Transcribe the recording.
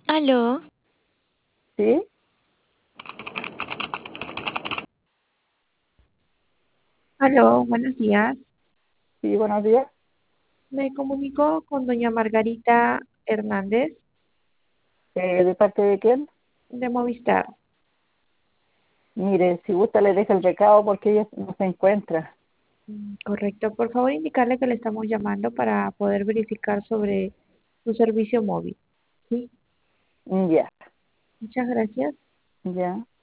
Aló, Sí, aló, buenos días. sí, buenos días. Me comunico con doña Margarita Hernández ¿De parte de quién? de Movistar. Mire, si gusta le deja el recado porque ella no se encuentra. Correcto. Por favor, indicarle que le estamos llamando para poder verificar sobre su servicio móvil. Sí, Ya, muchas gracias. ya.